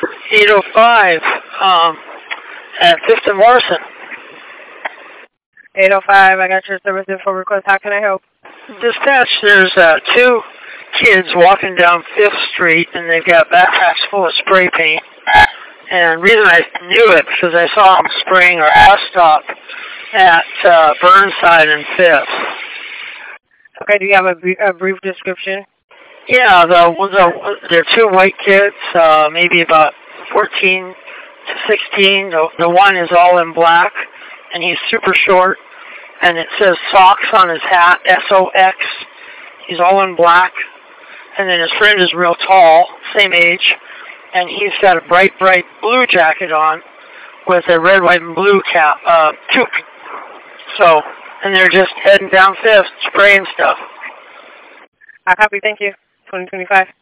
805 at 5th and Morrison. 805, I got your service info request. How can I help? Dispatch, there's two kids walking down 5th Street, and they've got backpacks full of spray paint. And the reason I knew it, because I saw them spraying our bus stop at Burnside and 5th. Okay, do you have a brief description? Yeah, they're two white kids, maybe about 14 to 16. The one is all in black, and he's super short, and it says socks on his hat, SOX. He's all in black, and then his friend is real tall, same age, and he's got a bright blue jacket on with a red, white, and blue toque. So, and they're just heading down 5th, spraying stuff. I copy, thank you. 2025.